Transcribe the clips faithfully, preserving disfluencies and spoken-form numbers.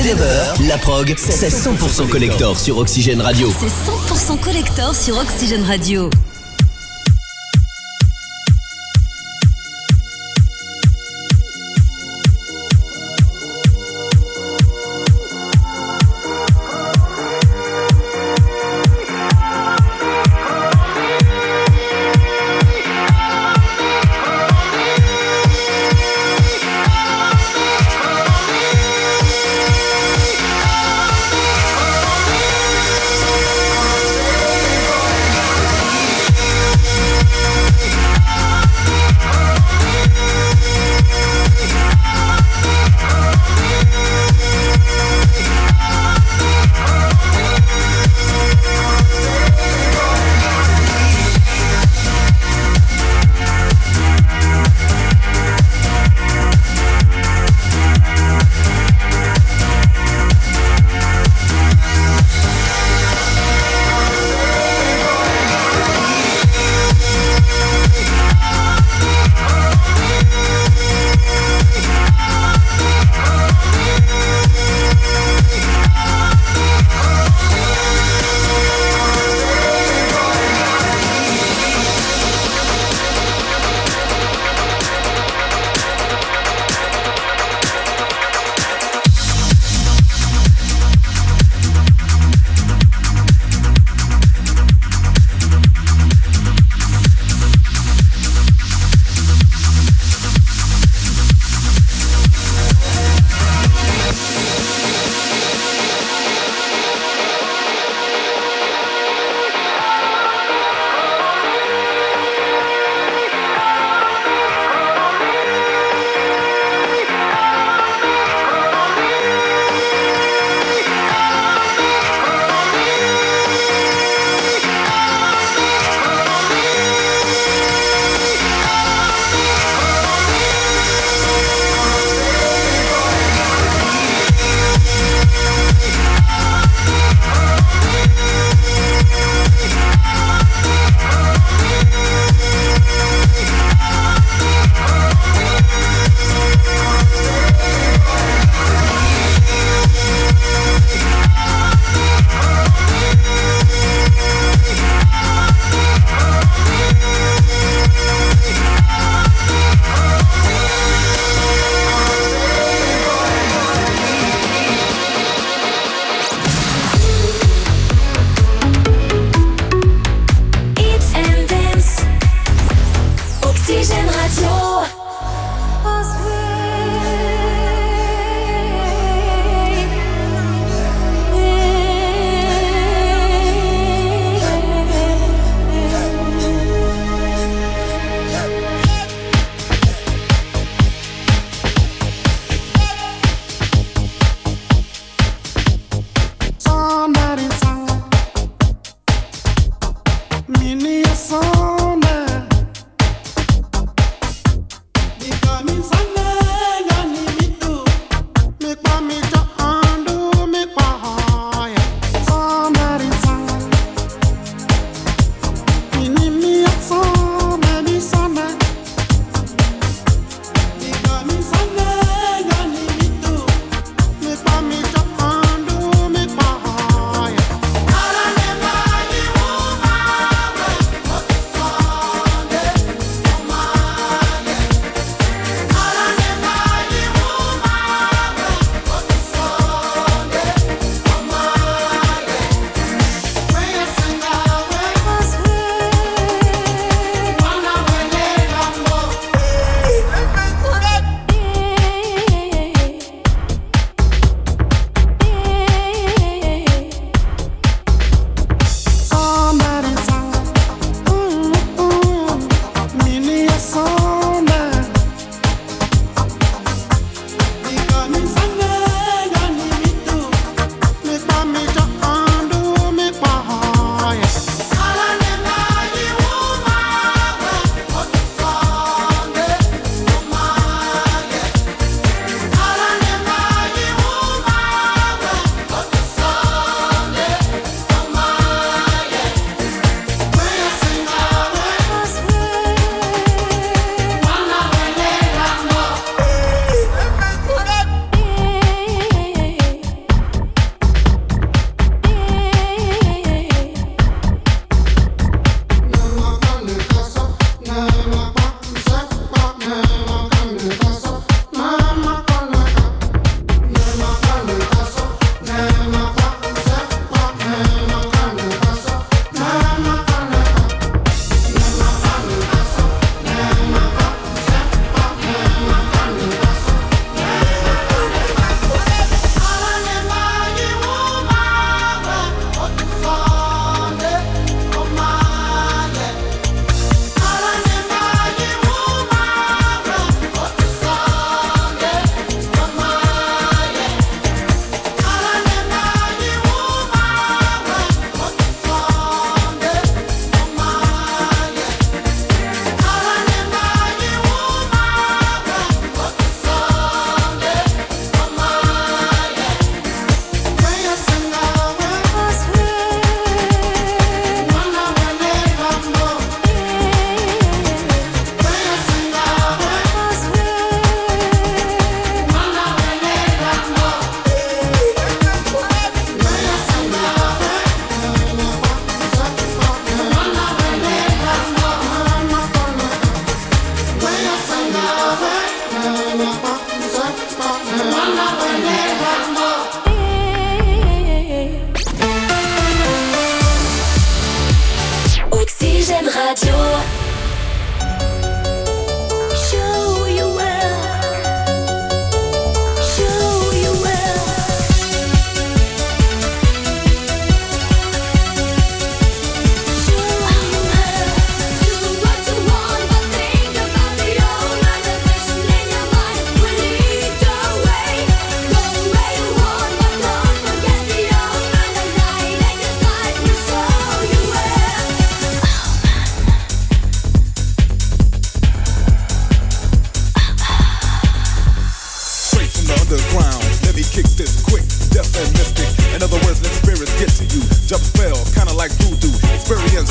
neuf heures, la prog, c'est cent pour cent collector sur Oxygène Radio. C'est cent pour cent collector sur Oxygène Radio. Say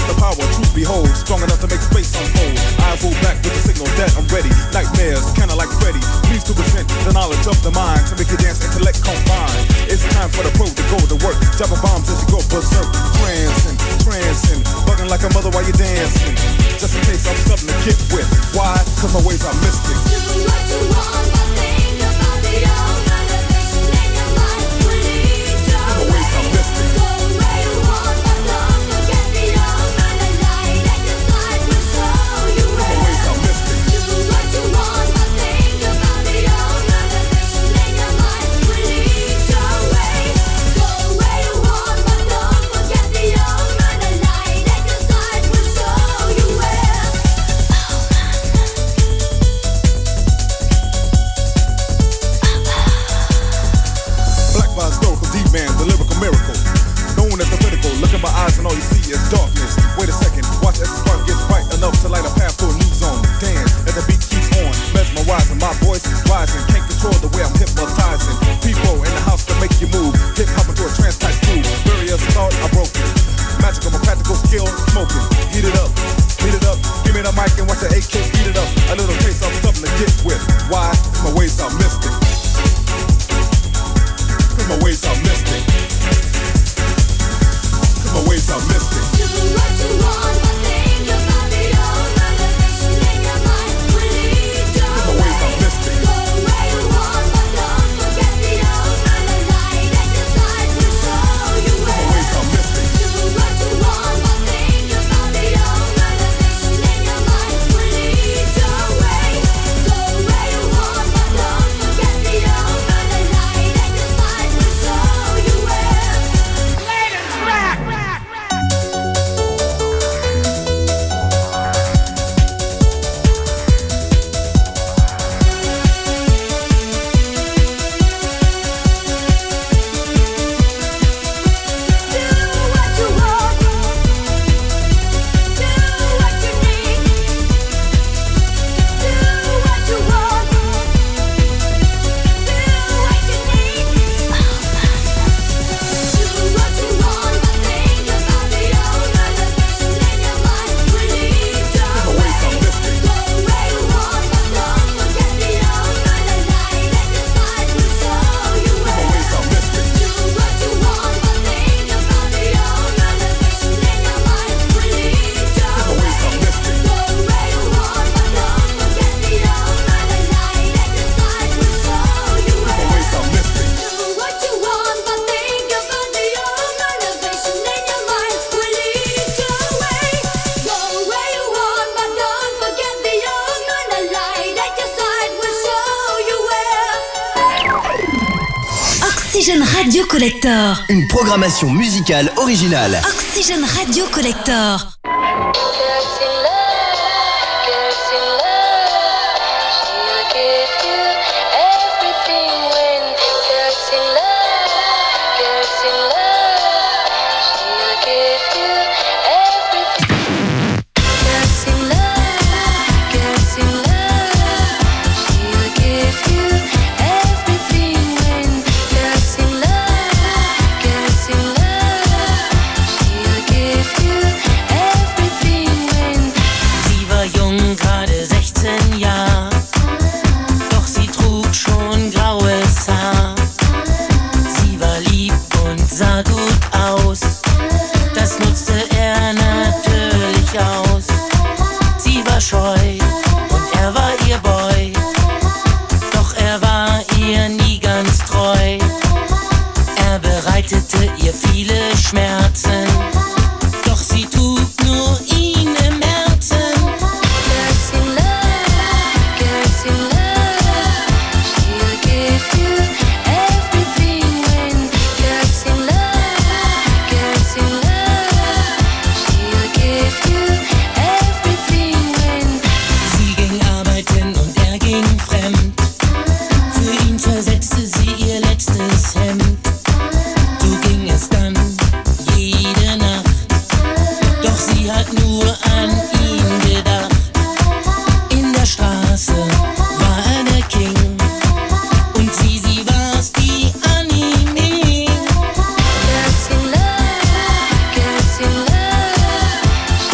the power, truth behold, strong enough to make space unfold. Eyes roll back with the signal that I'm ready. Nightmares, kinda like Freddy. Please to present the knowledge of the mind to make you dance, intellect combine. It's time for the pro to go to work, dropping bombs as you go berserk. Trancing, trancing, bugging like a mother while you're dancing. Just in case I'm something to get with. Why? Cause my ways are mystic. Do what you want, but think about the old motivation in your mind will lead you. My ways are mystic. Go where you want, but don't forget the old man and light at your side will show you where. My ways are mystic. Do what you want, but think about the old motivation in your mind will lead your way. Go where you want, but don't forget the old man and light at your side will show you where. Black by historical D-man, the lyrical miracle. Known as the critical, look in my eyes and all you see is darkness. Wait a second, watch as the spark gets bright enough to light a path to a new zone. Dance as the beat keeps on, mesmerizing, my voice rising. Can't control the way I'm hypnotizing. People in the house to make you move. Hip hop into a trance type groove. Barriers thought are broken. Magical, my practical skill, smoking. Heat it up, heat it up. Give me the mic and watch the A K beat it up. A little taste of something to get with. Why? My ways are mystic. Cause my ways are mystic. Cause my ways are mystic. Do what you want, but think about the old motivation in your mind will lead you. Cause my ways are mystic. Go where you want, but don't forget the old man and light at your side will show you My where. ways are mystic. Do what you want, but think about the old motivation in your mind will lead your way. Go where you want, but don't forget the old man and light at your side will show you where. Do what you want. Do what you need. Do what you want. Do what you need. Do what you want, but think about the old motivation in your mind will lead you. My ways are mystic. Go where you want, but don't forget the old man and light at your side will show you My where. ways are mystic. Do what you want, but think about the old motivation in your mind will lead you. My ways are mystic. Go where you want, but don't forget the old man and light at your side will show you My where. ways are mystic. Do what you want, but think about the old motivation in your mind will lead your way. Go where you want, but don't forget the old man and light at your side will show you where. Oxygène Radio Collector. Une programmation musicale originale. Oxygène Radio Collector. Girls in love, girls in love, she'll give you everything when girls in love, girls in love, she'll give you everything. Girls in love, girls in love, she'll give you everything when girls in love, girls in love, she'll give you everything when. Sie war jung, gerade sechzehn Jahre, doch sie trug schon graues Haar. Sie war lieb und sah gut aus, das nutzte er natürlich aus. Sie war scheu und er war ihr Boy, doch er war ihr nie ganz treu. Er bereitete ihr viele Schmerzen, doch sie trug nur ihn im Herzen. Girls in love, girls in love, she'll give you everything when girls in love, girls in love, she'll give you everything when. Sie ging arbeiten und er ging fremd. Für ihn zersetzte sie ihr letztes Hemd. So ging es dann jede Nacht. Doch sie hat nur an ihn gedacht. In der Straße war er der King. Und sie, sie war's, die an ihm hing. Girls in love, girls in love,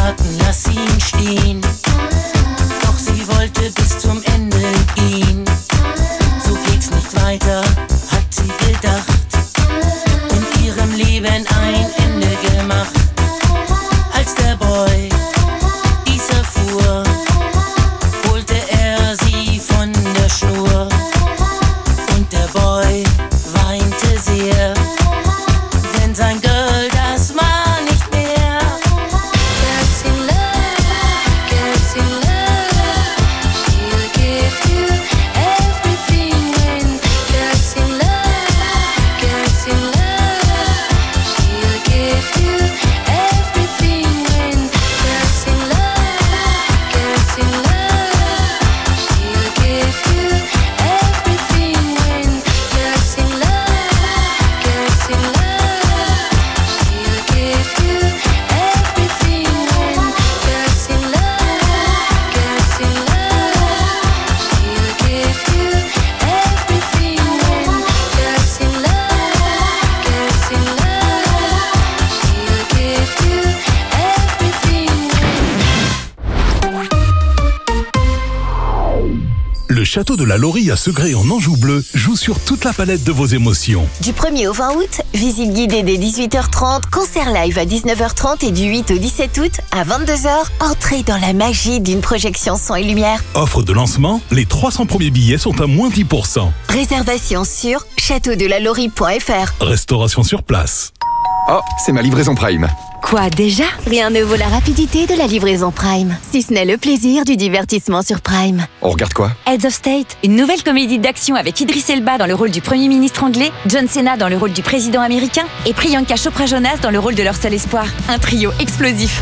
warten, lass ihn stehen. Doch sie wollte bis zum Ende gehen. So geht's nicht weiter, hat sie gedacht. Und ihrem Leben ein Ende gemacht. Als der Boy dies erfuhr, holte er sie von der Schnur. Und der Boy weinte sehr, denn sein Girl, das war nicht mehr. Girls in love, girls in love, she'll give you everything when girls in love, girls in love, she'll give you everything when girls in love, girls in love, she'll give you everything when girls in love, girls in love, she'll give you everything when girls in love, girls in love, she'll give you everything when girls in love, girls in love, she'll give you everything when Le château de la Laurie à Segré en Anjou bleu joue sur toute la palette de vos émotions. Du premier au vingt août, visite guidée dès dix-huit heures trente, concert live à dix-neuf heures trente et du huit au dix-sept août à vingt-deux heures, entrez dans la magie d'une projection son et lumière. Offre de lancement, les trois cents premiers billets sont à moins dix pour cent. Réservation sur château de la laurie point f r. Restauration sur place. Oh, c'est ma livraison Prime. Quoi déjà? Rien ne vaut la rapidité de la livraison Prime, si ce n'est le plaisir du divertissement sur Prime. On regarde quoi? Heads of State, une nouvelle comédie d'action avec Idris Elba dans le rôle du Premier ministre anglais, John Cena dans le rôle du président américain et Priyanka Chopra Jonas dans le rôle de leur seul espoir. Un trio explosif.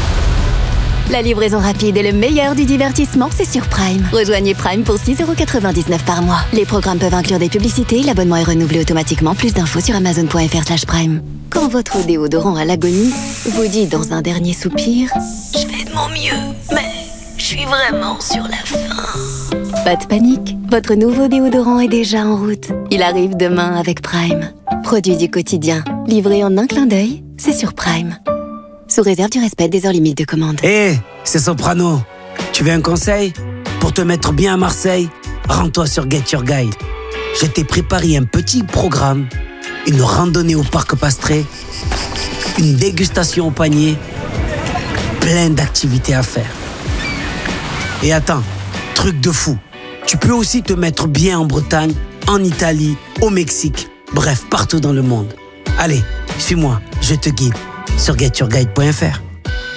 La livraison rapide et le meilleur du divertissement, c'est sur Prime. Rejoignez Prime pour six euros quatre-vingt-dix-neuf par mois. Les programmes peuvent inclure des publicités, l'abonnement est renouvelé automatiquement. Plus d'infos sur amazon point f r slash prime. Quand votre déodorant à l'agonie vous dit dans un dernier soupir « Je fais de mon mieux, mais je suis vraiment sur la fin ». Pas de panique, votre nouveau déodorant est déjà en route. Il arrive demain avec Prime. Produit du quotidien, livré en un clin d'œil, c'est sur Prime. Sous réserve du respect des heures limites de commande. Hé, hey, c'est Soprano. Tu veux un conseil? Pour te mettre bien à Marseille, rends-toi sur Get Your Guide. Je t'ai préparé un petit programme, une randonnée au parc Pastré, une dégustation au panier, plein d'activités à faire. Et attends, truc de fou, tu peux aussi te mettre bien en Bretagne, en Italie, au Mexique, bref, partout dans le monde. Allez, suis-moi, je te guide sur get your guide point f r.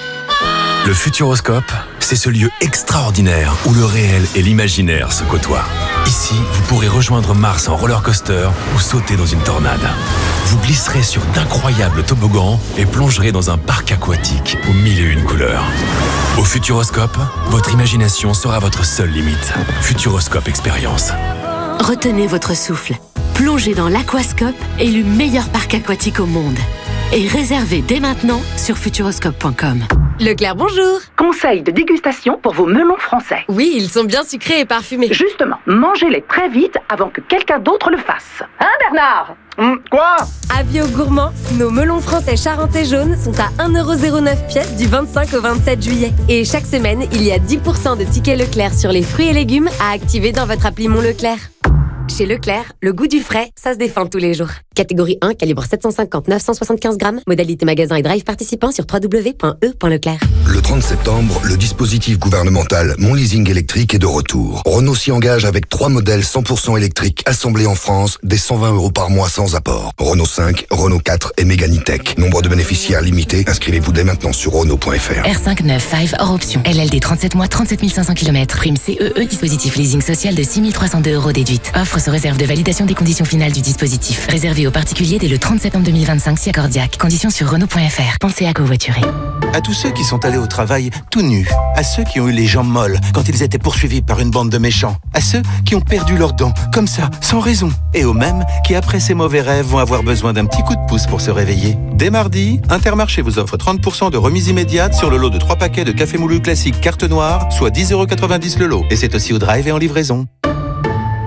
Le Futuroscope, c'est ce lieu extraordinaire où le réel et l'imaginaire se côtoient. Ici, vous pourrez rejoindre Mars en roller coaster ou sauter dans une tornade. Vous glisserez sur d'incroyables toboggans et plongerez dans un parc aquatique aux mille et une couleurs. Au Futuroscope, votre imagination sera votre seule limite. Futuroscope Expérience. Retenez votre souffle. Plongez dans l'Aquascope, élu meilleur parc aquatique au monde. Et réservez dès maintenant sur futuroscope point com. Leclerc, bonjour. Conseil de dégustation pour vos melons français. Oui, ils sont bien sucrés et parfumés. Justement, mangez-les très vite avant que quelqu'un d'autre le fasse. Hein, Bernard? Hum, quoi? Avis aux gourmands, nos melons français charentais jaunes sont à un euro zéro neuf pièce du vingt-cinq au vingt-sept juillet. Et chaque semaine, il y a dix pour cent de tickets Leclerc sur les fruits et légumes à activer dans votre appli Mon Leclerc. Chez Leclerc, le goût du frais, ça se défend tous les jours. Catégorie un, calibre sept cent cinquante neuf cent soixante-quinze grammes. Modalité magasin et drive participant sur w w w point e point leclerc. Le trente septembre, le dispositif gouvernemental Mon Leasing électrique est de retour. Renault s'y engage avec trois modèles cent pour cent électriques assemblés en France, dès cent vingt euros par mois sans apport. Renault cinq, Renault quatre et Mégane E-Tech. Nombre de bénéficiaires limité. Inscrivez-vous dès maintenant sur Renault point f r. R cinq neuf cinq hors option. L L D trente-sept mois, trente-sept mille cinq cents kilomètres. Prime C E E, dispositif leasing social de six mille trois cent deux euros déduite. Offre sous réserve de validation des conditions finales du dispositif. Réservé aux particuliers dès le trente septembre deux mille vingt-cinq si accordiaque. Conditions sur Renault point f r. Pensez à covoiturer. À tous ceux qui sont allés au travail tout nus, à ceux qui ont eu les jambes molles quand ils étaient poursuivis par une bande de méchants, à ceux qui ont perdu leurs dents, comme ça, sans raison, et aux mêmes qui, après ces mauvais rêves, vont avoir besoin d'un petit coup de pouce pour se réveiller. Dès mardi, Intermarché vous offre trente pour cent de remise immédiate sur le lot de trois paquets de café moulu classique carte noire, soit dix euros quatre-vingt-dix le lot. Et c'est aussi au drive et en livraison.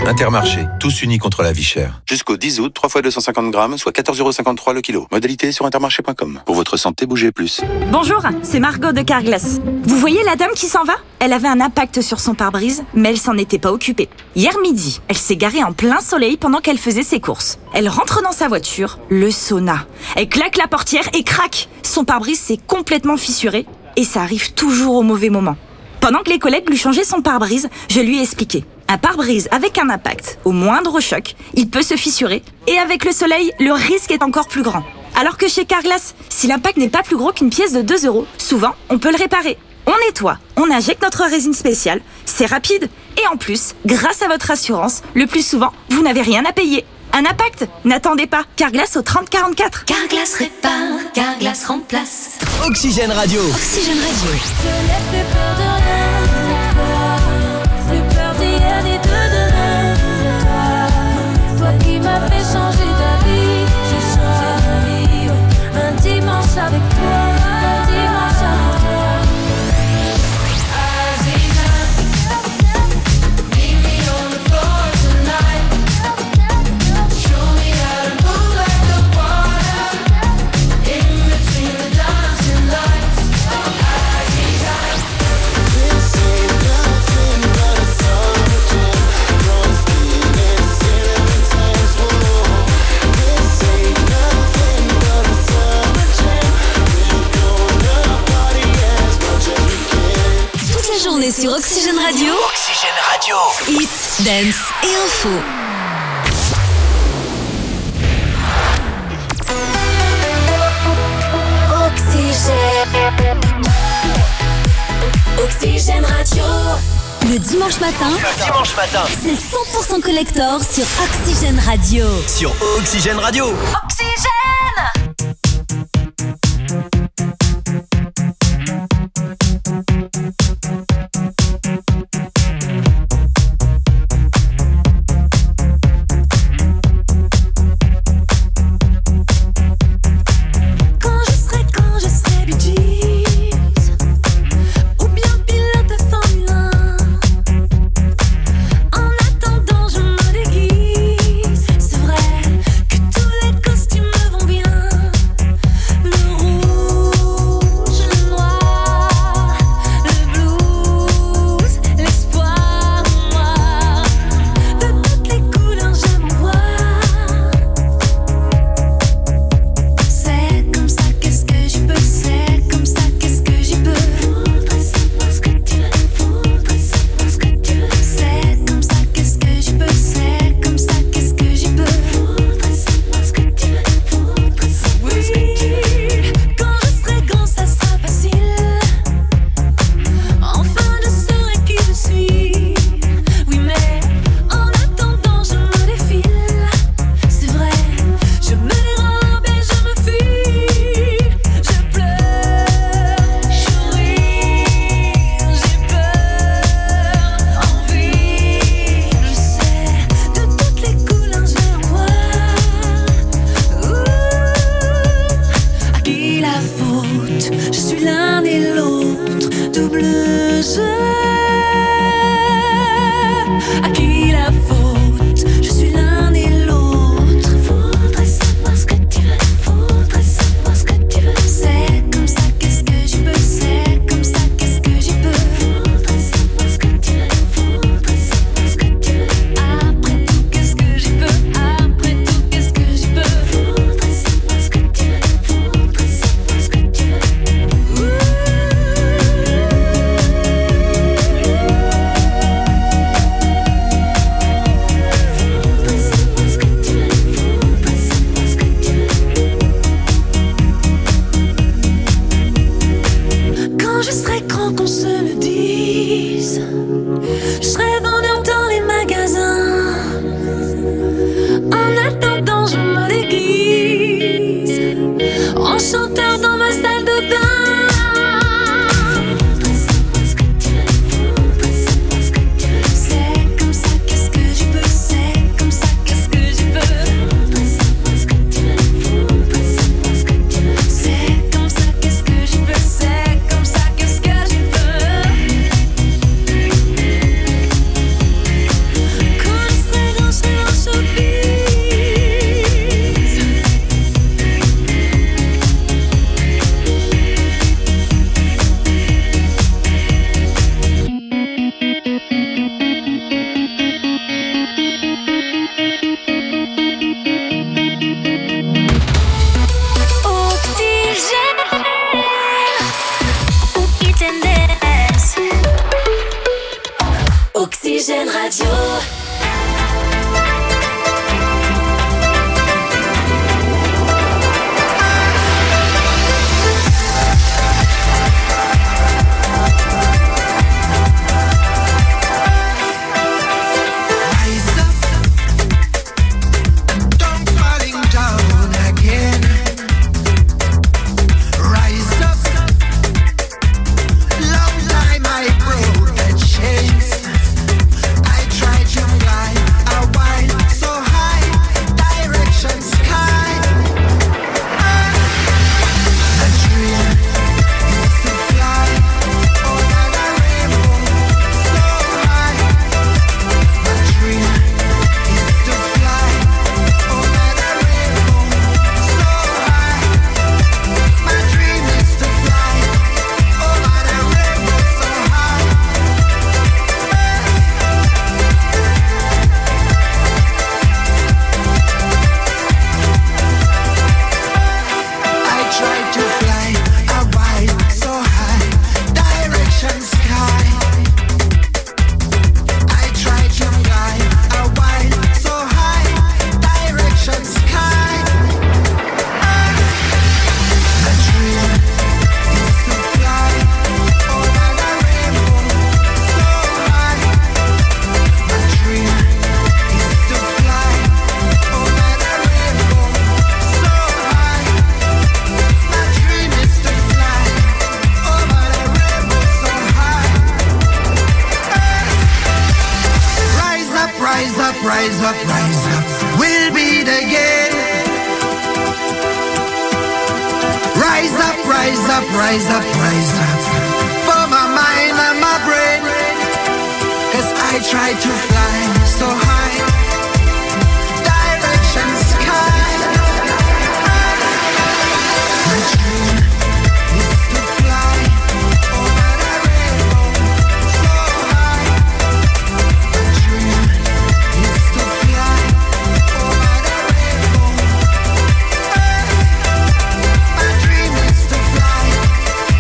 Intermarché, tous unis contre la vie chère. Jusqu'au dix août, trois fois deux cent cinquante grammes, soit quatorze euros cinquante-trois le kilo. Modalité sur intermarché point com. Pour votre santé, bougez plus. Bonjour, c'est Margot de Carglass. Vous voyez la dame qui s'en va? Elle avait un impact sur son pare-brise, mais elle s'en était pas occupée. Hier midi, elle s'est garée en plein soleil pendant qu'elle faisait ses courses. Elle rentre dans sa voiture, le sauna. Elle claque la portière et crac! Son pare-brise s'est complètement fissuré et ça arrive toujours au mauvais moment. Pendant que les collègues lui changeaient son pare-brise, je lui ai expliqué. Un pare-brise avec un impact, au moindre choc, il peut se fissurer et avec le soleil, le risque est encore plus grand. Alors que chez Carglass, si l'impact n'est pas plus gros qu'une pièce de deux euros, souvent, on peut le réparer. On nettoie, on injecte notre résine spéciale, c'est rapide et en plus, grâce à votre assurance, le plus souvent, vous n'avez rien à payer. Un impact? N'attendez pas, Carglass au trente quarante-quatre. Carglass répare, Carglass remplace. Oxygène Radio. Oxygène Radio. Je n'ai plus peur de rien, c'est toi. Plus peur d'hier ni de demain, c'est toi. Toi qui m'as fait changer d'avis, j'ai changé de vie. Ouais. Un dimanche avec toi, un dimanche avec toi. Aziza, meet me on the floor tonight. Show me how to move like the water in between the dancing lights. Aziza, this ain't nothing but a summer jam. Your skin is cinnamon times four. This ain't nothing but a summer jam. We're gonna party as much as we can. Toute la journée sur Oxygène Radio. Oxygène Radio. Hits, dance et info. Oxygène. Oxygène Radio. Le dimanche matin. Le dimanche matin. C'est cent pour cent collector sur Oxygène Radio. Sur Oxygène Radio. Oxygène. Quand je serai, quand je serai Bee Gees, ou bien pilote de Formule un. En attendant, je me déguise. C'est vrai que tous les costumes me vont bien. Le rouge, le noir, le blues, l'espoir noir. De toutes les couleurs, j'aime en voir. C'est comme ça, qu'est-ce que j'y peux? C'est comme ça, qu'est-ce que j'y peux? Faudrait savoir ce que tu veux. Faudrait savoir ce que tu veux. C'est comme ça, qu'est-ce que j'y peux? C'est comme ça, qu'est-ce que j'y peux? Faudrait savoir ce que tu veux. Faudrait savoir ce que tu veux. Quand je serai grand, ça sera facile. Enfin, je saurai qui je suis. Oui, mais en attendant, je me défile. C'est vrai, je me dérobe et je me fuis. Je pleure, je ris, j'ai peur, envie. Je sais, de toutes les couleurs, je vais en voir. Ouh, à qui la faute? Je suis l'un et l'autre, double jeu. À qui la faute? Je suis l'un et l'autre. Faudrait savoir ce que tu veux. Faudrait savoir ce que tu veux. C'est comme ça, qu'est-ce que j'y peux? C'est comme ça, qu'est-ce que j'y peux? Faudrait savoir ce que tu veux. Faudrait savoir ce que tu veux. Après tout, qu'est-ce que j'y peux? Après tout, qu'est-ce que j'y peux? Faudrait savoir ce que tu veux. Faudrait savoir ce que tu veux. Faudrait savoir ce que tu veux. Faudrait savoir ce que tu veux. Quand je serai grand, qu'on se le dise. Je serai vendeur dans les magasins. En attendant, je me déguise en chanteur dans ma salle de bain. Faudrait savoir ce que tu veux. Faudrait savoir ce que tu veux. C'est comme ça, qu'est-ce que j'y peux? C'est comme ça, qu'est-ce que j'y peux? Faudrait savoir ce que tu veux. Faudrait savoir ce que tu veux. C'est comme ça, qu'est-ce que j'y peux? C'est comme ça, qu'est-ce que j'y peux? Oxygène Radio.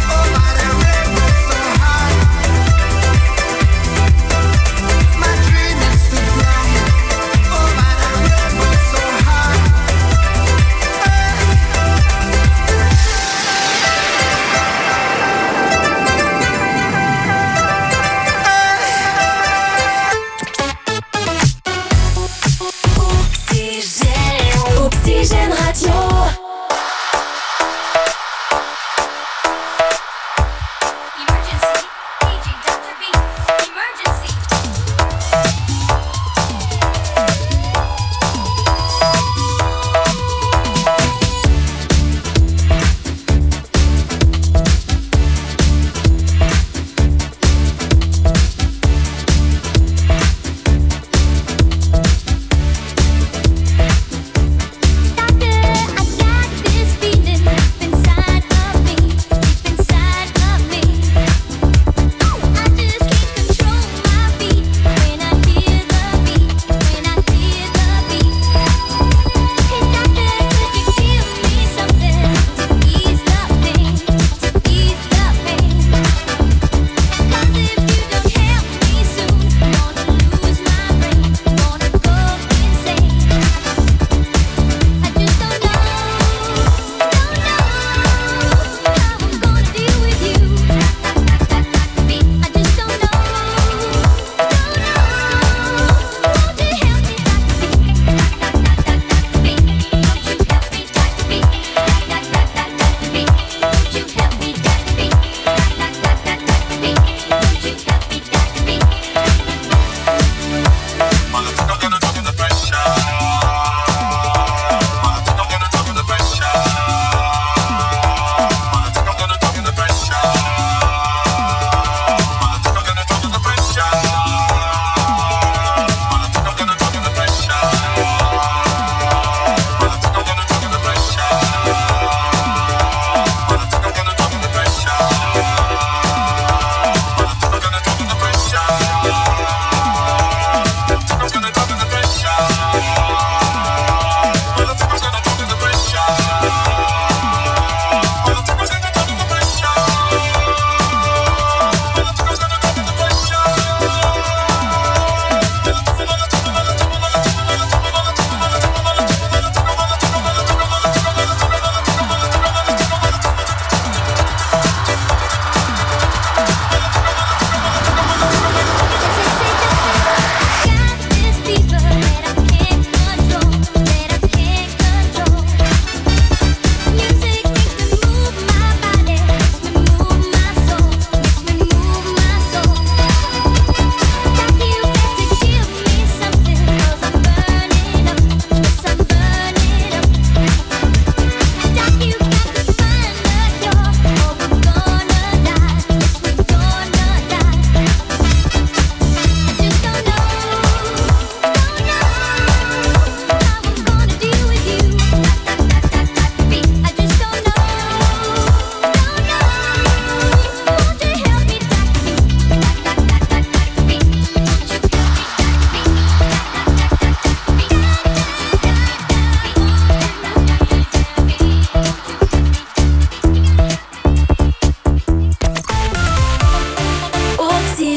My dream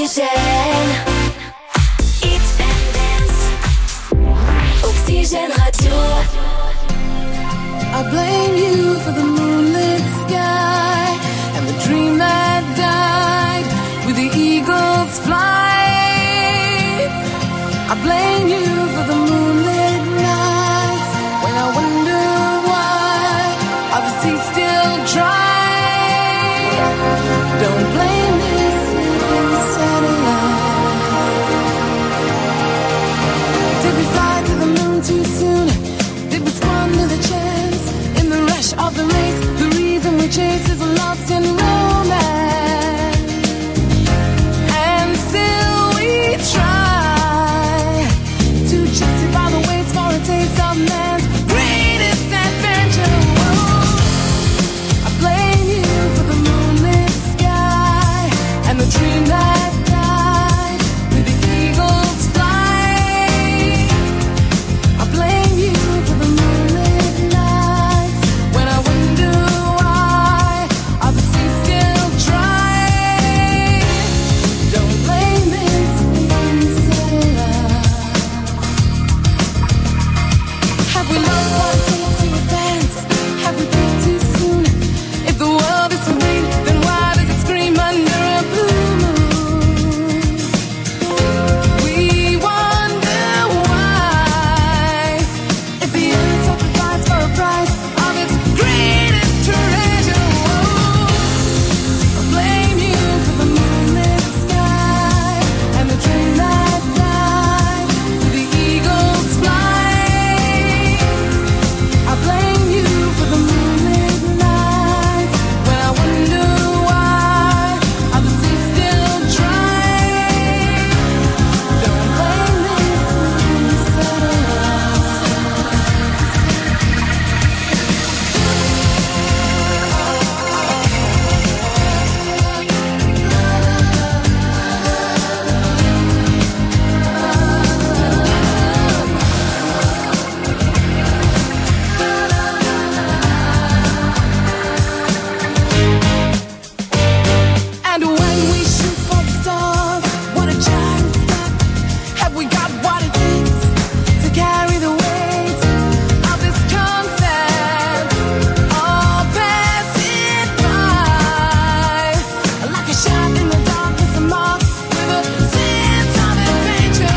Oxygène. Hit and dance. Oxygène Radio. I blame you for the moonlit sky and the dream that died with the eagle's flight. I blame you for the moonlit nights when I wonder why are the seas still dry. Don't blame this satellite. Did we fly to the moon too soon? Did we squander the chance in the rush of the race? The reason we chase is lost in romance, and still we try to justify the waste for a taste of man's greatest adventure. Whoa. I blame you for the moonlit sky and the dream that died with the eagle's flight. I blame you for the moonlit nights when I wonder why are the seas still dry. Don't blame this satellite. Have we lost what it takes to advance? Have we peaked too soon? If the world is so big, then why does it scream under a blue moon? We wonder why. If the earth sacrificed for a price of its greatest treasure. Whoa. I blame you for the moonlit sky and the dream that died with the eagle's flight. I blame you for the moonlit nights when I wonder why are the seas still dry. Don't blame this satellite. And when we shoot for the stars, what a giant step. Have we got what it takes to carry the weight of this concept? All pass it by like a shot in the dark. It's a mark with a sense of adventure.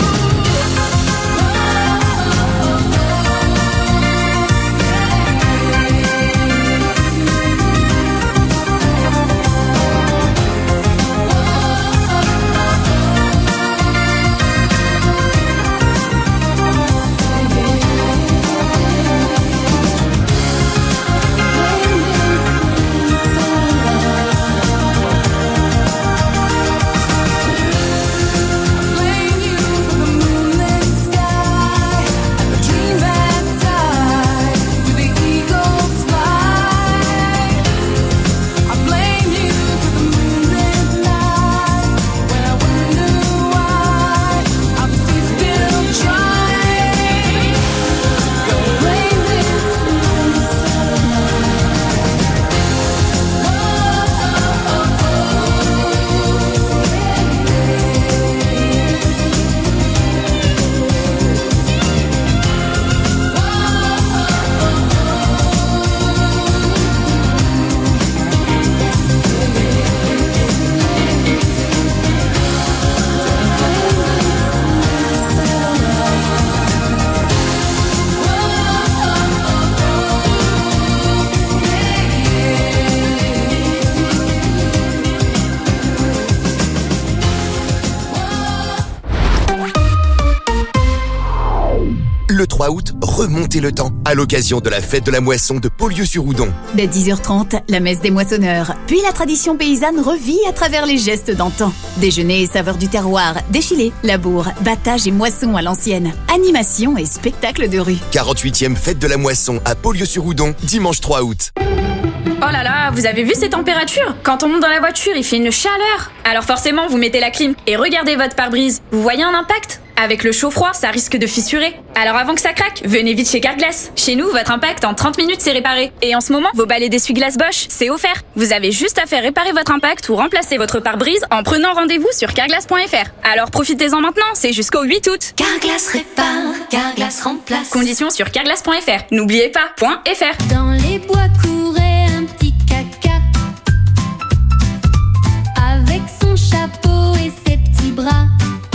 Blame you for the moonlit sky and the dream that died with the eagle's flight. I blame you for the moonlit nights when I wonder why are the seas still dry. Don't blame this Le trois août, remontez le temps à l'occasion de la fête de la moisson de Beaulieu-sur-Oudon. Dès dix heures trente, la messe des moissonneurs. Puis la tradition paysanne revit à travers les gestes d'antan. Déjeuner et saveurs du terroir, défilé, labour, battage et moisson à l'ancienne. Animation et spectacle de rue. quarante-huitième fête de la moisson à Beaulieu-sur-Oudon, dimanche trois août. Oh là là, vous avez vu ces températures? Quand on monte dans la voiture, il fait une chaleur. Alors forcément, vous mettez la clim et regardez votre pare-brise. Vous voyez un impact? Avec le chaud-froid, ça risque de fissurer. Alors avant que ça craque, venez vite chez Carglass. Chez nous, votre impact en trente minutes c'est réparé. Et en ce moment, vos balais d'essuie-glace Bosch, c'est offert. Vous avez juste à faire réparer votre impact ou remplacer votre pare-brise en prenant rendez-vous sur carglass point f r. Alors profitez-en maintenant, c'est jusqu'au huit août. Carglass répare, Carglass remplace. Conditions sur carglass point f r. N'oubliez pas, .fr. Dans les bois courait un petit caca avec son chapeau et ses petits bras.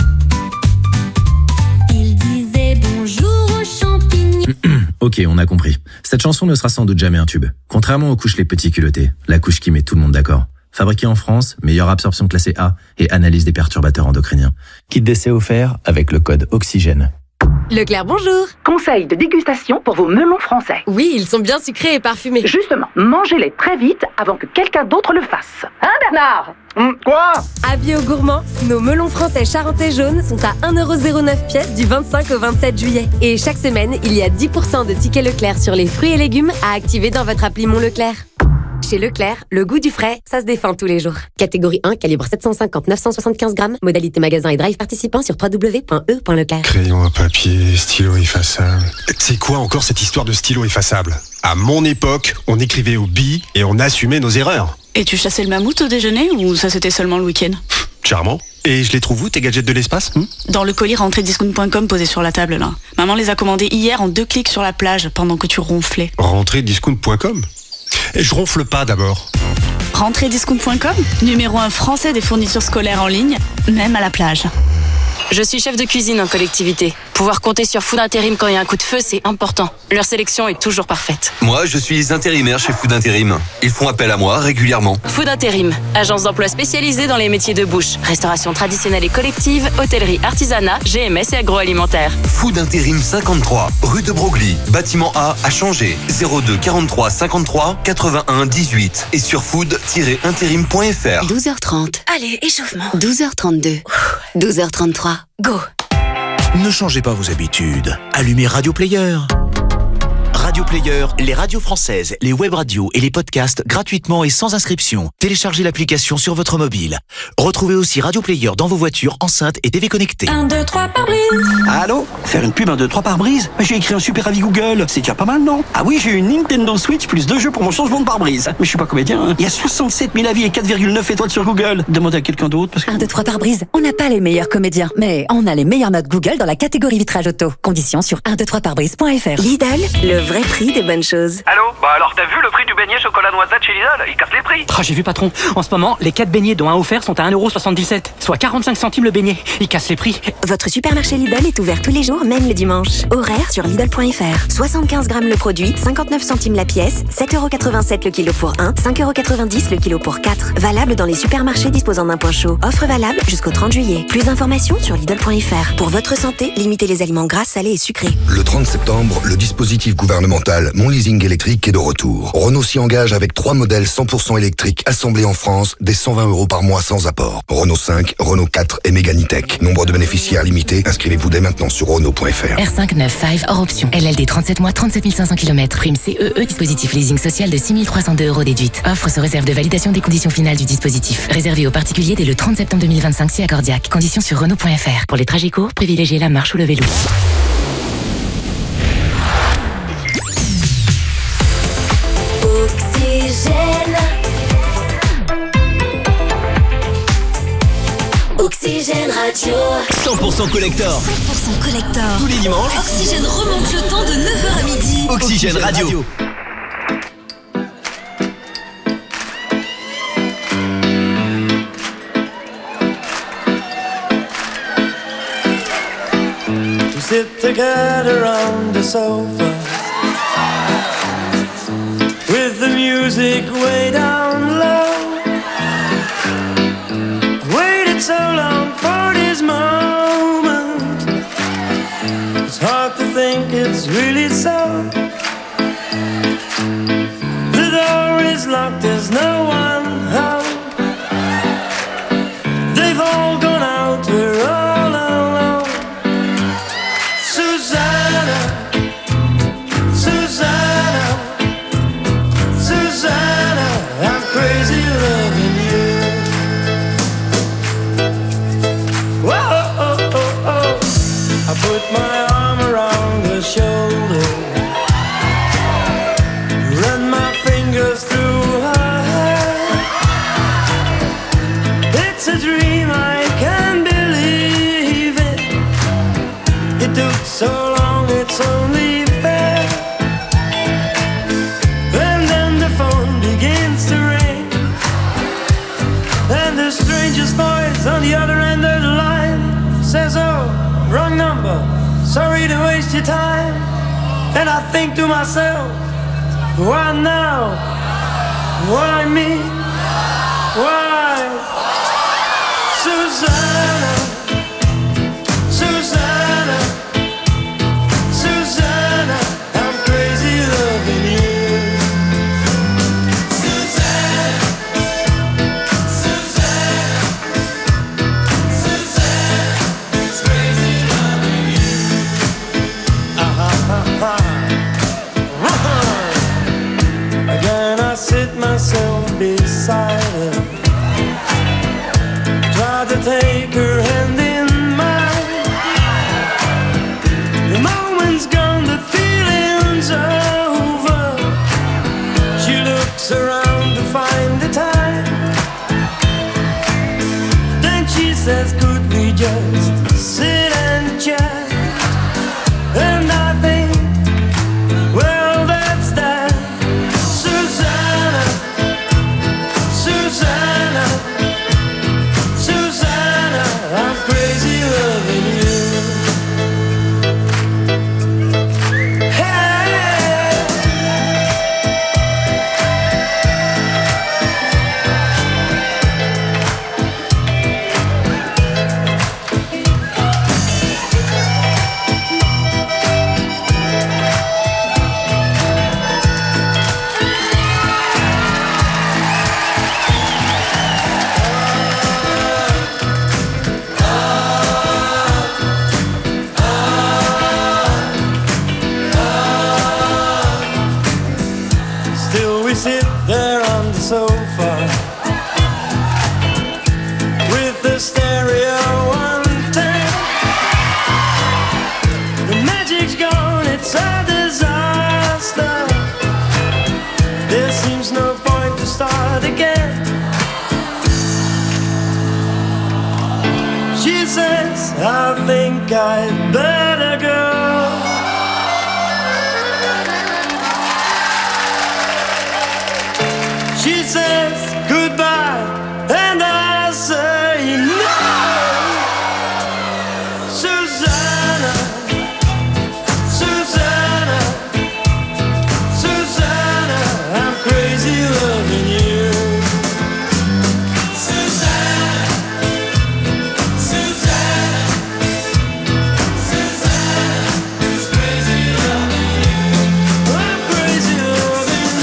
Il disait bonjour aux champignons. Ok, on a compris. Cette chanson ne sera sans doute jamais un tube. Contrairement aux couches les petits culottés, la couche qui met tout le monde d'accord. Fabriquée en France, meilleure absorption classée A et analyse des perturbateurs endocriniens. Kit d'essai offert avec le code OXYGENE. Leclerc, bonjour. Conseil de dégustation pour vos melons français. Oui, ils sont bien sucrés et parfumés. Justement, mangez-les très vite avant que quelqu'un d'autre le fasse. Hein, Bernard? Hum, quoi? Avis aux gourmands, nos melons français charentais jaunes sont à un euro zéro neuf pièce du vingt-cinq au vingt-sept juillet. Et chaque semaine, il y a dix pour cent de tickets Leclerc sur les fruits et légumes à activer dans votre appli Mon Leclerc. Chez Leclerc, le goût du frais, ça se défend tous les jours. Catégorie un, calibre sept cent cinquante à neuf cent soixante-quinze grammes. Modalité magasin et drive participant sur w w w point e point leclerc. Crayon à papier, stylo effaçable. C'est quoi encore cette histoire de stylo effaçable? À mon époque, on écrivait au bi et on assumait nos erreurs. Et tu chassais le mammouth au déjeuner ou ça c'était seulement le week-end? Charmant. Et je les trouve où, tes gadgets de l'espace? hmm Dans le colis rentrée discount point com posé sur la table là. Maman les a commandés hier en deux clics sur la plage pendant que tu ronflais. rentrée discount point com? Et je ronfle pas d'abord. rentrée discount point com, numéro un français des fournitures scolaires en ligne, même à la plage. Je suis chef de cuisine en collectivité. Pouvoir compter sur Food Intérim quand il y a un coup de feu, c'est important. Leur sélection est toujours parfaite. Moi, je suis intérimaire chez Food Intérim. Ils font appel à moi régulièrement. Food Intérim, agence d'emploi spécialisée dans les métiers de bouche, restauration traditionnelle et collective, hôtellerie, artisanat, G M S et agroalimentaire. Food Intérim cinquante-trois, rue de Broglie, bâtiment A à Changé, zéro deux quarante-trois cinquante-trois quatre-vingt-un dix-huit et sur food tiret intérim point f r. douze heures trente. Allez, échauffement. douze heures trente-deux. douze heures trente-trois. Go. Ne changez pas vos habitudes. Allumez Radio Player. Radio Player, les radios françaises, les web radios et les podcasts gratuitement et sans inscription. Téléchargez l'application sur votre mobile. Retrouvez aussi Radio Player dans vos voitures, enceintes et T V connectées. un, deux, trois par brise. Allô? Faire une pub un, deux, trois par brise? J'ai écrit un super avis Google. C'est déjà pas mal, non? Ah oui, j'ai eu une Nintendo Switch plus deux jeux pour mon changement de pare-brise. Mais je suis pas comédien, hein. Il y a soixante-sept mille avis et quatre virgule neuf étoiles sur Google. Demandez à quelqu'un d'autre parce que... un, deux, trois par brise. On n'a pas les meilleurs comédiens, mais on a les meilleures notes Google dans la catégorie vitrage auto. Conditions sur un, deux, trois par brise point f r. Lidl, le vrai prix des bonnes choses. Allô? Bah alors t'as vu le prix du beignet chocolat noisette chez Lidl? Il casse les prix. Ah, j'ai vu patron. En ce moment, les quatre beignets dont un offert sont à un euro soixante-dix-sept, soit quarante-cinq centimes le beignet. Il casse les prix. Votre supermarché Lidl est ouvert tous les jours, même le dimanche. Horaire sur Lidl point f r. soixante-quinze grammes le produit, cinquante-neuf centimes la pièce, sept euros quatre-vingt-sept le kilo pour un, cinq euros quatre-vingt-dix le kilo pour quatre. Valable dans les supermarchés disposant d'un point chaud. Offre valable jusqu'au trente juillet. Plus d'informations sur Lidl point f r. Pour votre santé, limitez les aliments gras, salés et sucrés. Le trente septembre, le dispositif gouvernemental Mon Leasing électrique est de retour. Renault s'y engage avec trois modèles cent pour cent électriques assemblés en France, dès cent vingt euros par mois sans apport. Renault cinq, Renault quatre et Mégane E-Tech. Nombre de bénéficiaires limité. Inscrivez-vous dès maintenant sur Renault point f r. R cinq neuf cinq hors option. L L D trente-sept mois, trente-sept mille cinq cents kilomètres. Prime C E E, dispositif leasing social de six mille trois cent deux euros déduite. Offre sous réserve de validation des conditions finales du dispositif. Réservé aux particuliers dès le trente septembre deux mille vingt-cinq si accordiaque. Conditions sur Renault point f r. Pour les trajets courts, privilégiez la marche ou le vélo. Oxygène. Oxygène Radio. cent pour cent collector. cent pour cent collector. Tous les dimanches. Oxygène remonte le temps de neuf heures à midi. Oxygène Radio. To sit together on the sofa with the music way down low. Waited so long for this moment. It's hard to think it's really so. The door is locked, there's no one home. They've all gone out, we're all alone. Susanna, Susanna, Susanna, I'm crazy loving you. Whoa, oh, oh, oh. so long it's only fair. And then the phone begins to ring, and the stranger's voice on the other end of the line says, oh, wrong number, sorry to waste your time. And I think to myself, why now? Why me? Why? Susanna, Susanna, Susanna, I'm crazy loving you. Susanna, Susanna, Susanna, it's crazy loving you. Ah-ha-ha-ha. Again I sit myself beside her, try to take her hand in mine. The moment's gone, the feeling's over. She looks around to find the time, then she says, could we just sit and chat? And I think, well, that's that. Susanna, Susanna, Susanna, I'm crazy loving you. Hey. Still we sit there on the sofa with the stereo on ten. The magic's gone, it's a disaster. There seems no point to start again. She says, I think I'd better go. She says goodbye, and I say no. Susanna, Susanna, Susanna, I'm crazy loving you. Susanna, Susanna, Susanna, it's crazy loving you. I'm crazy loving you.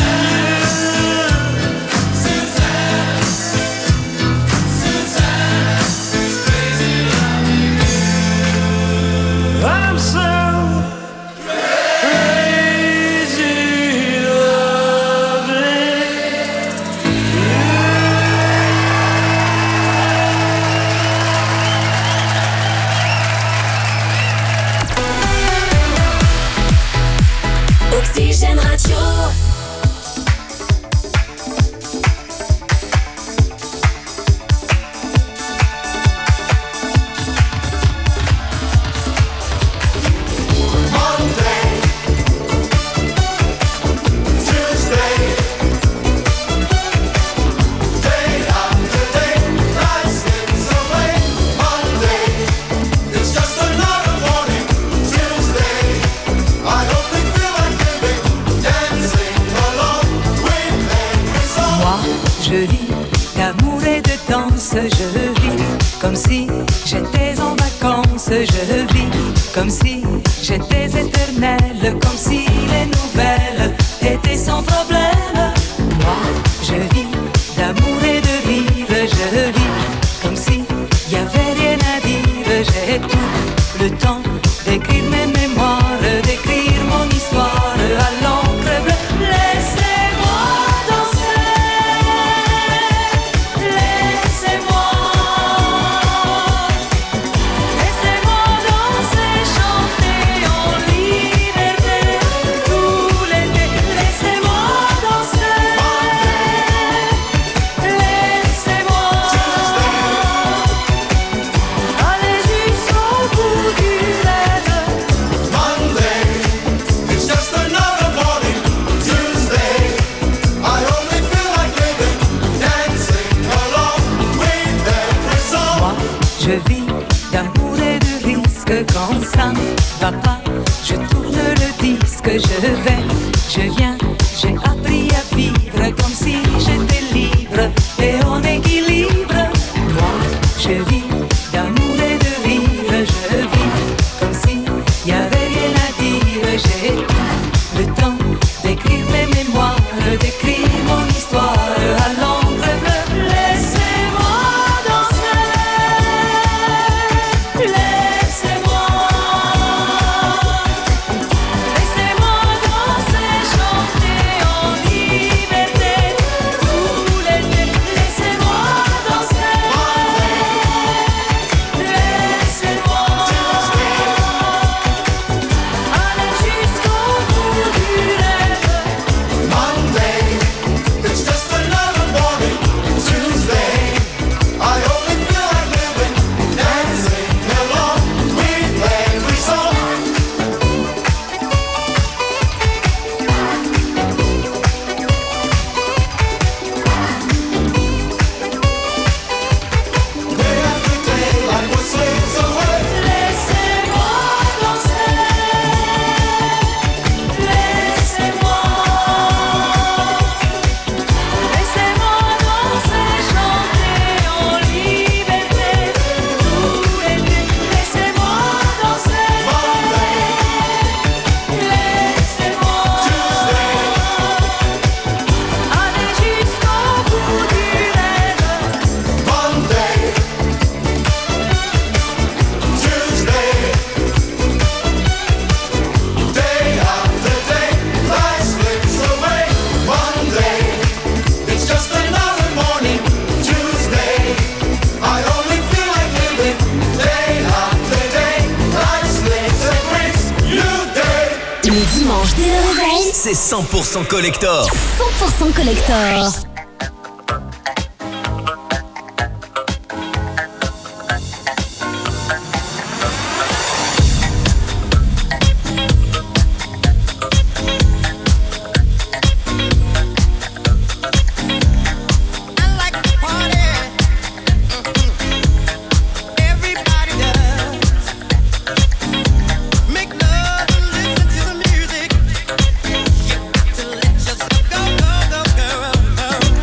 I'm so crazy loving you. Oxygène Radio. Je vis d'amour et de danse, je vis comme si j'étais en vacances, je vis comme si j'étais éternelle, comme si les nouvelles étaient sans problème. Moi, je vis d'amour et de rire, je vis comme si y avait rien à dire, j'ai tout le temps d'écrire mes mémoires, d'écrire mon histoire à l'encre bleue. Laissez-moi danser, laissez-moi, laissez-moi danser, chanter en liberté tout l'été. Laissez-moi danser, laissez-moi aller jusqu'au bout du rêve. je vis d'amour et de risque. Quand ça ne va pas, je tourne le disque. Je vais, je viens, j'ai appris à vivre comme si j'étais libre et en équilibre. Moi, je vis d'amour et de rire. Je vis comme si y avait rien à dire. J'ai tout le temps d'écrire mes mémoires, d'écrire mon histoire à l'encre bleue. Laissez-moi danser, laissez-moi, laissez-moi danser, chanter en liberté tout l'été. Laissez-moi danser, laissez-moi aller jusqu'au bout du rêve. Monday, it's just another morning. Tuesday, I only feel like living, dancing along with every song. Day after day, life was slips away. Laissez-moi danser, laissez-moi, laissez-moi danser, chanter en liberté tout l'été. Laissez-moi danser, laissez-moi aller jusqu'au bout du rêve. Monday, Tuesday, day after day, life slips away. Monday, it's just another morning. Tuesday, I only feel like living. Day after day, life slips and brings new day. Le dimanche dès le réveil, C'est cent pour cent collector. cent pour cent collector. Everybody does. Make love and listen to the music. You got to let yourself go, go, go, girl.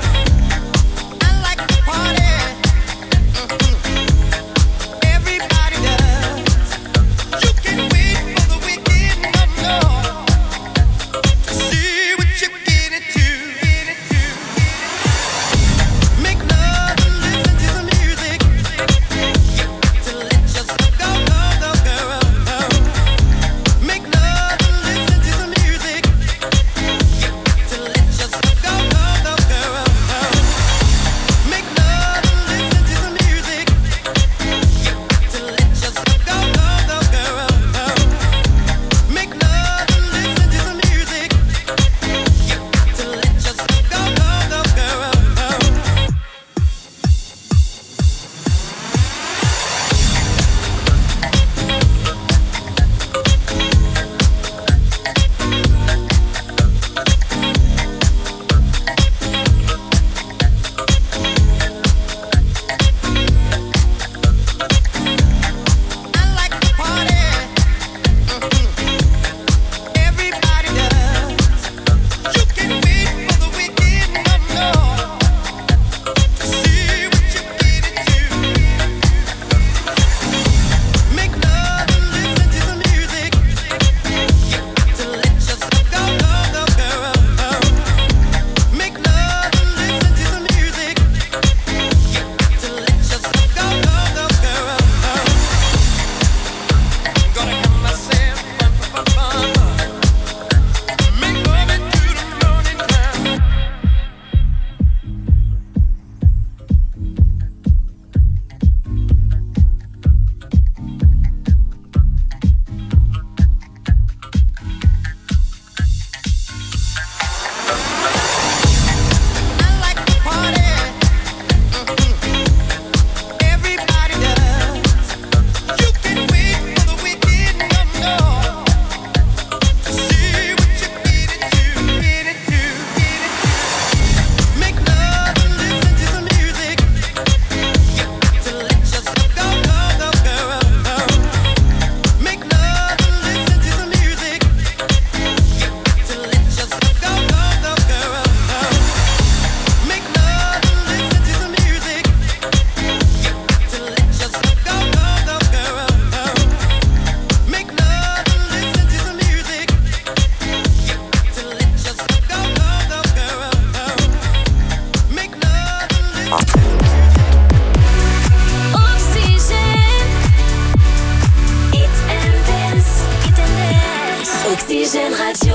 Oxygène Radio.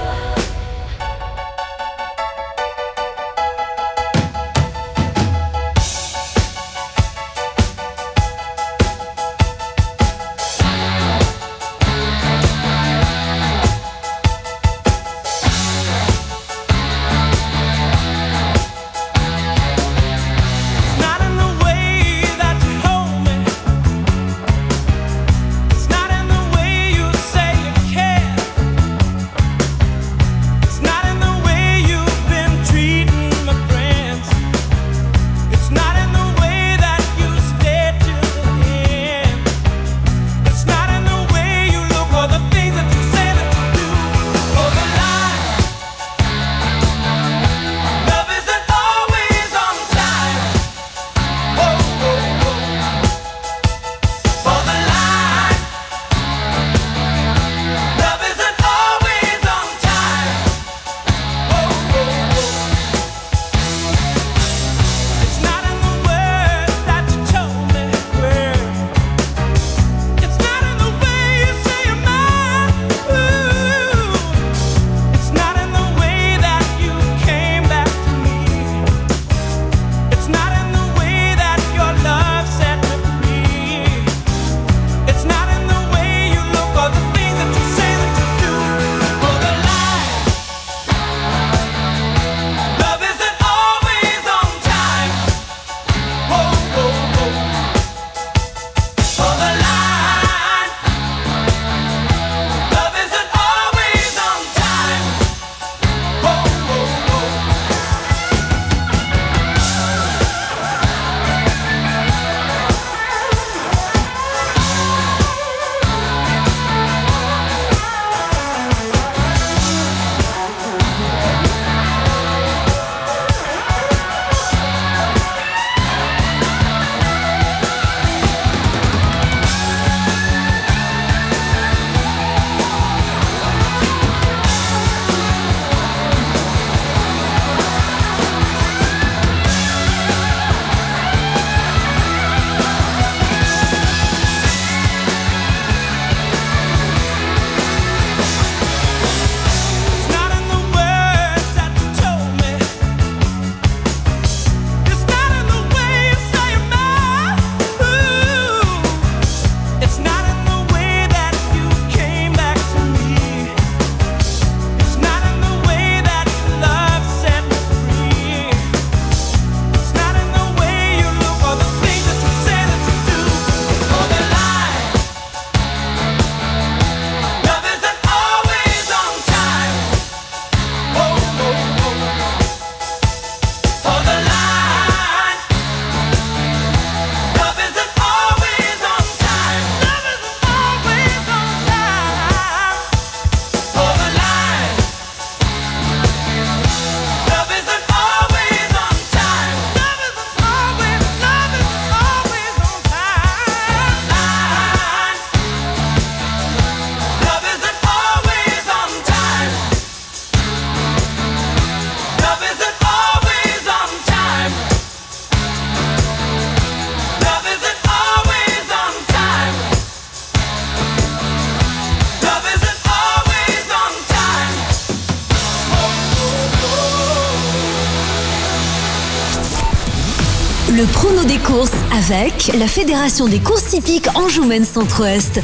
Le chrono des courses avec la Fédération des courses hippiques Anjoumen Centre-Ouest.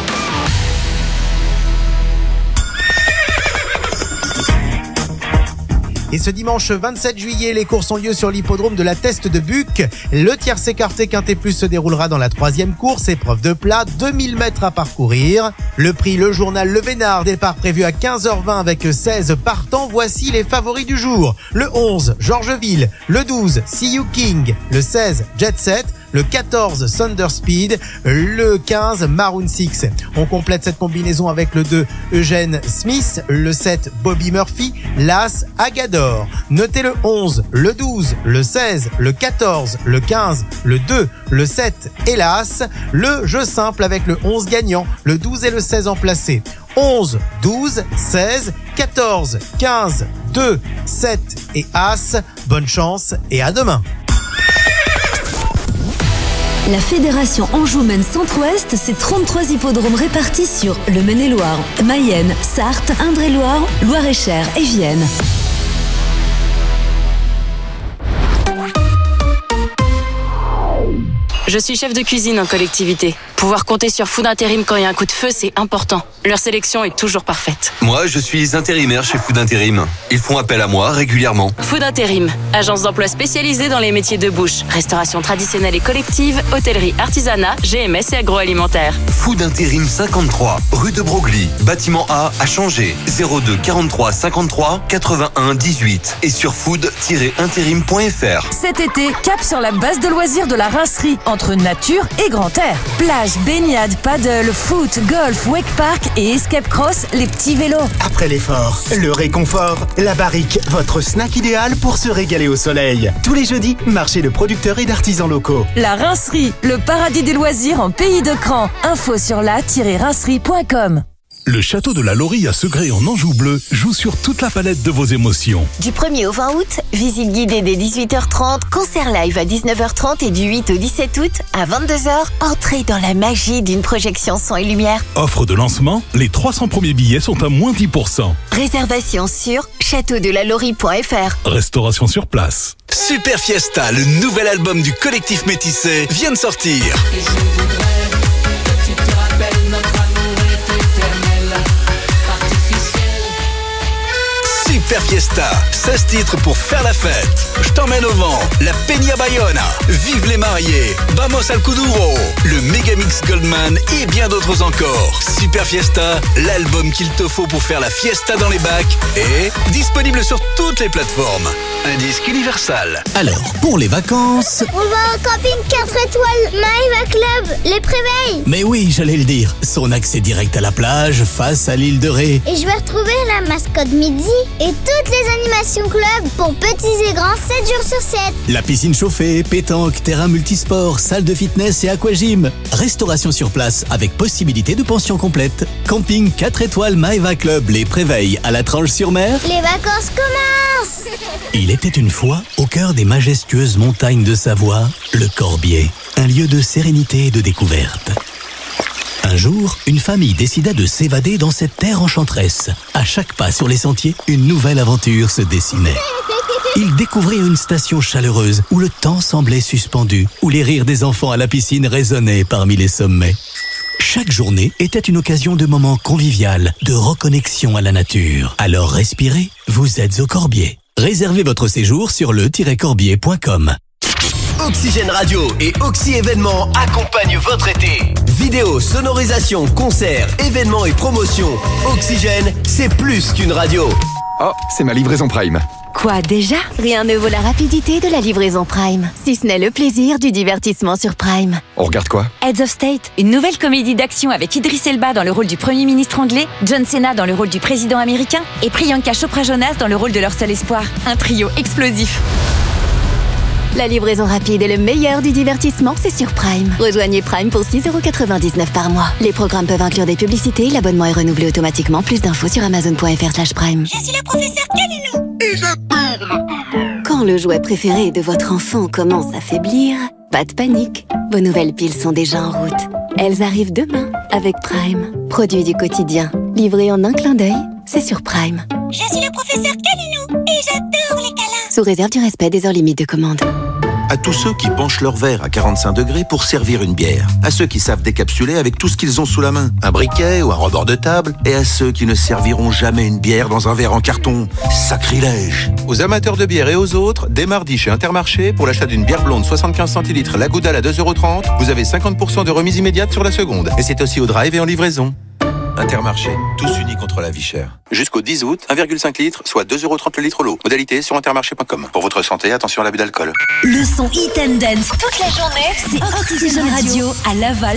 Et ce dimanche vingt-sept juillet, les courses ont lieu sur l'hippodrome de la Teste de Buc. Le tiercé écarté Quintet Plus se déroulera dans la troisième course, épreuve de plat, deux mille mètres à parcourir. Le prix, le journal Le Vénard, départ prévu à quinze heures vingt avec seize partants. Voici les favoris du jour. Le onze, Georgeville. Le douze, See You King. Le seize, Jet Set. Le quatorze, Thunder Speed, le quinze, Maroon six. On complète cette combinaison avec le deux, Eugène Smith, le sept, Bobby Murphy, l'As, Agador. Notez le onze, le douze, le seize, le quatorze, le quinze, le deux, le sept et l'As. Le jeu simple avec le onze gagnant, le douze et le seize en placé. onze, douze, seize, quatorze, quinze, deux, sept et As. Bonne chance et à demain. La Fédération Anjou-Maine Centre-Ouest, c'est trente-trois hippodromes répartis sur le Maine-et-Loire, Mayenne, Sarthe, Indre-et-Loire, Loire-et-Cher et Vienne. Je suis chef de cuisine en collectivité. Pouvoir compter sur Food Intérim quand il y a un coup de feu, c'est important. Leur sélection est toujours parfaite. Moi, je suis intérimaire chez Food Intérim. Ils font appel à moi régulièrement. Food Intérim, agence d'emploi spécialisée dans les métiers de bouche, restauration traditionnelle et collective, hôtellerie, artisanat, G M S et agroalimentaire. Food Intérim cinquante-trois, rue de Broglie, bâtiment A à Changé, zéro deux quarante-trois cinquante-trois quatre-vingt-un dix-huit et sur food tiret intérim point f r. Cet été, cap sur la base de loisirs de la Rincerie, entre nature et grand air. Plage, baignade, paddle, foot, golf, wake park et escape cross, les petits vélos. Après l'effort, le réconfort, la barrique, votre snack idéal pour se régaler au soleil. Tous les jeudis, marché de producteurs et d'artisans locaux. La Rincerie, le paradis des loisirs en pays de Cran. Info sur la tiret rincerie point com. Le château de la Laurie à Segré en Anjou bleu joue sur toute la palette de vos émotions. Du premier au vingt août, visite guidée dès dix-huit heures trente, concert live à dix-neuf heures trente et du huit au dix-sept août à vingt-deux heures, entrée dans la magie d'une projection son et lumière. Offre de lancement, les trois cents premiers billets sont à moins dix pour cent. Réservation sur château de la laurie point f r. Restauration sur place. Super Fiesta, le nouvel album du collectif Métissé, vient de sortir. Super Fiesta, seize titres pour faire la fête. Je t'emmène au vent, la Peña Bayona, Vive les mariés, Vamos al Kuduro, le Megamix Goldman et bien d'autres encore. Super Fiesta, l'album qu'il te faut pour faire la fiesta dans les bacs est disponible sur toutes les plateformes. Un disque universal. Alors, pour les vacances... On va au camping quatre étoiles, Maïva Club, les Préveilles. Mais oui, j'allais le dire, son accès direct à la plage face à l'île de Ré. Et je vais retrouver la mascotte Midi et toutes les animations club pour petits et grands sept jours sur sept. La piscine chauffée, pétanque, terrain multisport, salle de fitness et aquagym. Restauration sur place avec possibilité de pension complète. Camping quatre étoiles Maïva Club, les Préveilles à la Tranche-sur-Mer. Les vacances commencent. Il était une fois, au cœur des majestueuses montagnes de Savoie, le Corbier, un lieu de sérénité et de découverte. Un jour, une famille décida de s'évader dans cette terre enchanteresse. À chaque pas sur les sentiers, une nouvelle aventure se dessinait. Ils découvrirent une station chaleureuse où le temps semblait suspendu, où les rires des enfants à la piscine résonnaient parmi les sommets. Chaque journée était une occasion de moments convivial, de reconnexion à la nature. Alors respirez, vous êtes au Corbier. Réservez votre séjour sur le tiret corbier point com. Oxygène Radio et Oxy Événements accompagnent votre été. Vidéo, sonorisation, concerts, événements et promotions. Oxygène, c'est plus qu'une radio. Oh, c'est ma livraison Prime. Quoi déjà? Rien ne vaut la rapidité de la livraison Prime, si ce n'est le plaisir du divertissement sur Prime. On regarde quoi? Heads of State, une nouvelle comédie d'action avec Idris Elba dans le rôle du Premier ministre anglais, John Cena dans le rôle du président américain et Priyanka Chopra Jonas dans le rôle de leur seul espoir. Un trio explosif. La livraison rapide et le meilleur du divertissement, c'est sur Prime. Rejoignez Prime pour six euros quatre-vingt-dix-neuf par mois. Les programmes peuvent inclure des publicités, l'abonnement est renouvelé automatiquement. Plus d'infos sur amazon point f r slash prime. Je suis le professeur Calino. Et j'adore. Quand le jouet préféré de votre enfant commence à faiblir, pas de panique. Vos nouvelles piles sont déjà en route. Elles arrivent demain avec Prime. Produit du quotidien. Livré en un clin d'œil, c'est sur Prime. Je suis le professeur Calino. Et j'adore les câlins. Sous réserve du respect des heures limites de commande. À tous ceux qui penchent leur verre à quarante-cinq degrés pour servir une bière. À ceux qui savent décapsuler avec tout ce qu'ils ont sous la main. Un briquet ou un rebord de table. Et à ceux qui ne serviront jamais une bière dans un verre en carton. Sacrilège. Aux amateurs de bière et aux autres, dès mardi chez Intermarché, pour l'achat d'une bière blonde soixante-quinze centilitres La Goudale à deux euros trente, vous avez cinquante pour cent de remise immédiate sur la seconde. Et c'est aussi au drive et en livraison. Intermarché, tous unis contre la vie chère. Jusqu'au dix août, un virgule cinq litres, soit deux euros trente le litre l'eau. Modalité sur intermarché point com. Pour votre santé, attention à l'abus d'alcool. Le son Hit and Dance toute la journée, c'est Oxygène Radio à Laval.